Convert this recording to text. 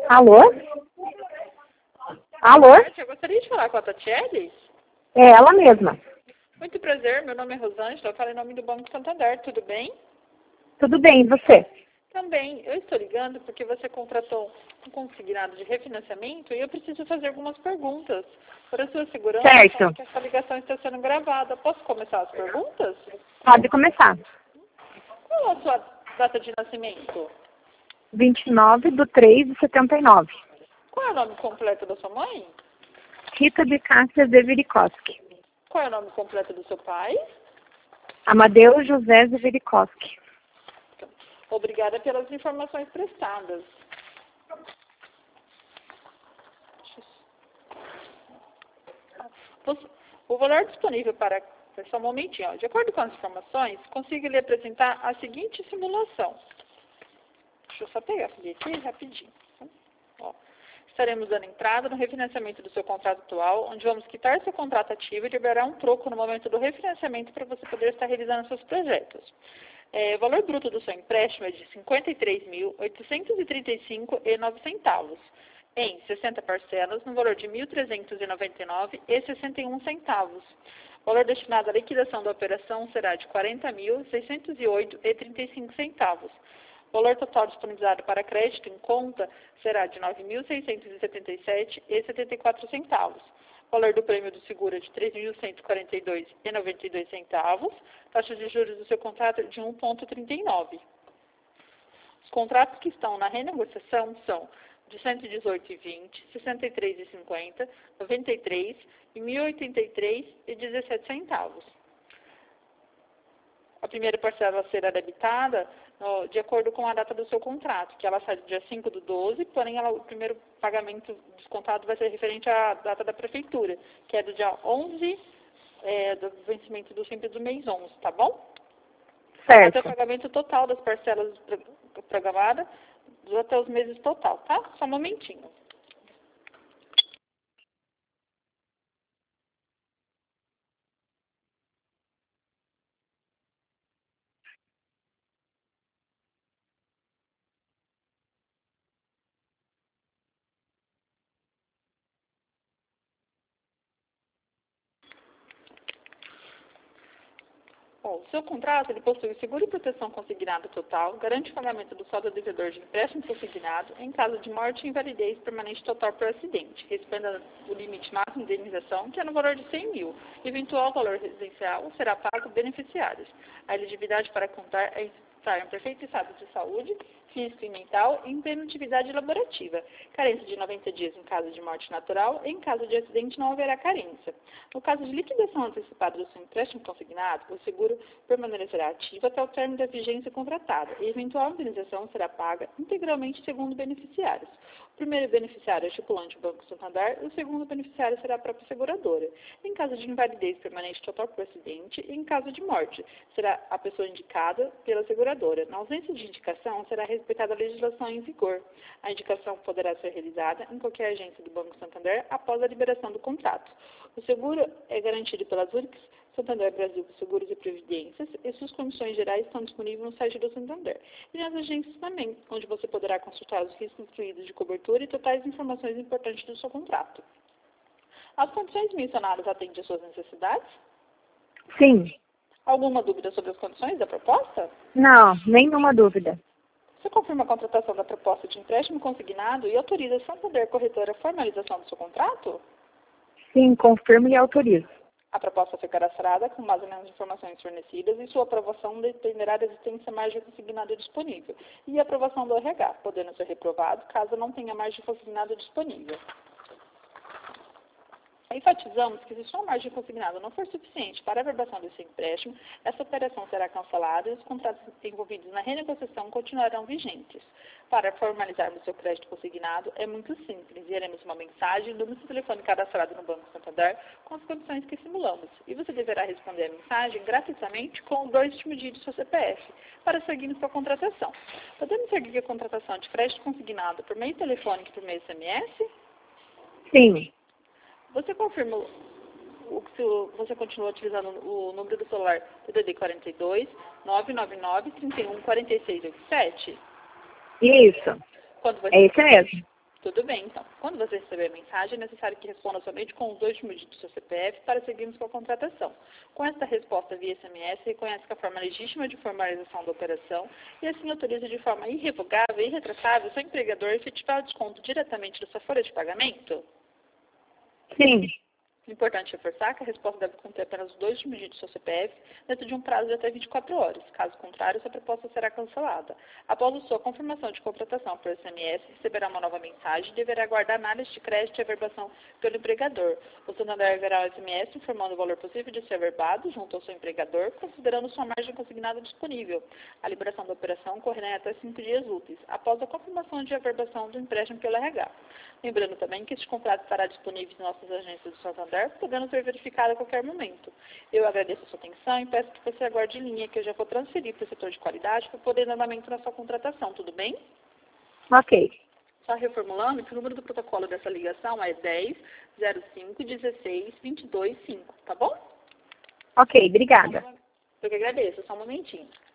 Alô? Alô? Eu gostaria de falar com a Tatiele. É ela mesma. Muito prazer, meu nome é Rosângela, eu falo em nome do Banco Santander, tudo bem? Tudo bem, e você? Também, eu estou ligando porque você contratou um consignado de refinanciamento e eu preciso fazer algumas perguntas. Para sua segurança, Certo. que essa ligação está sendo gravada. Posso começar as perguntas? Pode começar. Qual a sua data de nascimento? 29/3/79. Qual é o nome completo da sua mãe? Rita de Cássia Zeverikoski. Qual é o nome completo do seu pai? Amadeu José Zeverikoski. Obrigada pelas informações prestadas. O valor disponível para... Só um momentinho. Ó. De acordo com as informações, consigo lhe apresentar a seguinte simulação. Deixa eu só pegar aqui rapidinho. Ó. Estaremos dando entrada no refinanciamento do seu contrato atual, onde vamos quitar seu contrato ativo e liberar um troco no momento do refinanciamento para você poder estar realizando seus projetos. O valor bruto do seu empréstimo é de R$ 53.835,09, em 60 parcelas, no valor de R$ 1.399,61. O valor destinado à liquidação da operação será de R$ 40.608,35. O valor total disponibilizado para crédito em conta será de R$ 9.677,74. O valor do prêmio do seguro é de R$ 3.142,92. Taxa de juros do seu contrato é de 1,39. Os contratos que estão na renegociação são de 118,20, 63,50, 93 e 1.083,17. A primeira parcela será debitada de acordo com a data do seu contrato, que ela sai do dia 5/12, porém o primeiro pagamento descontado vai ser referente à data da prefeitura, que é do dia 11 do vencimento do sempre do mês 11, tá bom? Certo. Até o pagamento total das parcelas programadas até os meses total, tá? Só um momentinho. Bom, o seu contrato ele possui seguro e proteção consignado total, garante o pagamento do saldo devedor de empréstimo consignado em caso de morte e invalidez permanente total por acidente, respeitando o limite máximo de indenização, que é no valor de 100 mil. Eventual valor residencial será pago aos beneficiários. A elegibilidade para contar é estar em perfeito estado de saúde, físico e mental e impeditividade laborativa. Carência de 90 dias em caso de morte natural e em caso de acidente não haverá carência. No caso de liquidação antecipada do seu empréstimo consignado, o seguro permanecerá ativo até o término da vigência contratada e eventual indenização será paga integralmente segundo beneficiários. O primeiro beneficiário é o estipulante do Banco Santander e o segundo beneficiário será a própria seguradora. Em caso de invalidez permanente total por acidente e em caso de morte, será a pessoa indicada pela seguradora. Na ausência de indicação, será respeitada a legislação em vigor. A indicação poderá ser realizada em qualquer agência do Banco Santander após a liberação do contrato. O seguro é garantido pela Zurich Santander Brasil Seguros e Previdências e suas condições gerais estão disponíveis no site do Santander e nas agências também, onde você poderá consultar os riscos incluídos de cobertura e totais informações importantes do seu contrato. As condições mencionadas atendem às suas necessidades? Sim. Alguma dúvida sobre as condições da proposta? Não, nenhuma dúvida. Você confirma a contratação da proposta de empréstimo consignado e autoriza a Santander Corretora a formalização do seu contrato? Sim, confirmo e autorizo. A proposta foi cadastrada com base nas informações fornecidas e sua aprovação dependerá da existência margem consignada disponível e a aprovação do RH, podendo ser reprovado caso não tenha margem consignada disponível. Enfatizamos que se sua margem consignada não for suficiente para a verbação desse empréstimo, essa operação será cancelada e os contratos envolvidos na renegociação continuarão vigentes. Para formalizarmos seu crédito consignado, é muito simples. Enviaremos uma mensagem no número de telefone cadastrado no Banco Santander com as condições que simulamos. E você deverá responder a mensagem gratuitamente com os 2 últimos dígitos do seu CPF para seguir sua contratação. Podemos seguir a contratação de crédito consignado por meio telefônico e por meio SMS? Sim. Você confirma se você continua utilizando o número do celular DDD 42 999 31 46 87? Isso. Quando vai É ser isso mesmo. Tudo bem, então. Quando você receber a mensagem, é necessário que responda somente com os 2 últimos dígitos do seu CPF para seguirmos com a contratação. Com esta resposta via SMS, reconhece que a forma legítima de formalização da operação e assim autoriza de forma irrevogável e irretratável o seu empregador a efetivar o desconto diretamente da sua folha de pagamento? Sim. Importante reforçar que a resposta deve conter apenas os 2 últimos dígitos do seu CPF dentro de um prazo de até 24 horas. Caso contrário, sua proposta será cancelada. Após a sua confirmação de contratação por SMS, receberá uma nova mensagem e deverá aguardar análise de crédito e averbação pelo empregador. O Santander enviará um SMS informando o valor possível de ser averbado junto ao seu empregador, considerando sua margem consignada disponível. A liberação da operação ocorrerá em até 5 dias úteis, após a confirmação de averbação do empréstimo pelo RH. Lembrando também que este contrato estará disponível em nossas agências do Santander, podendo ser verificado a qualquer momento. Eu agradeço a sua atenção e peço que você aguarde em linha, que eu já vou transferir para o setor de qualidade para poder dar andamento na sua contratação, tudo bem? Ok. Só reformulando que o número do protocolo dessa ligação é 10 05 16 22 5, tá bom? Ok, obrigada. Eu que agradeço, só um momentinho.